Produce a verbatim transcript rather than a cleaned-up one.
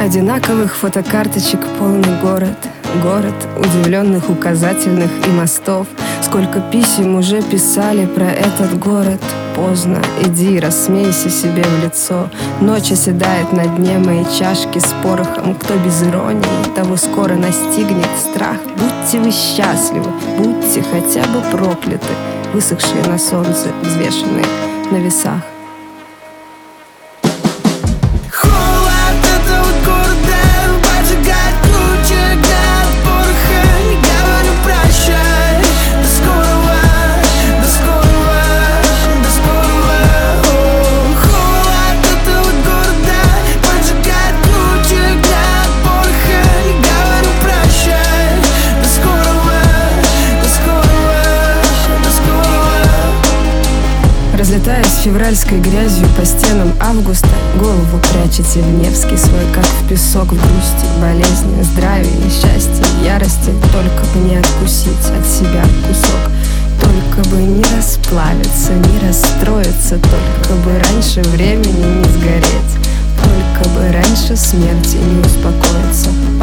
Одинаковых фотокарточек полный город. Город удивленных указательных и мостов. Сколько писем уже писали про этот город. Поздно, иди, рассмейся себе в лицо. Ночь оседает на дне моей чашки с порохом. Кто без иронии, того скоро настигнет страх. Будьте вы счастливы, будьте хотя бы прокляты, высохшие на солнце, взвешенные на весах. Разлетаясь февральской грязью по стенам августа, голову прячете в Невский свой, как в песок, в грусти, болезни, здравии, несчастье, ярости. Только бы не откусить от себя кусок, только бы не расплавиться, не расстроиться, только бы раньше времени не сгореть, только бы раньше смерти не успокоиться.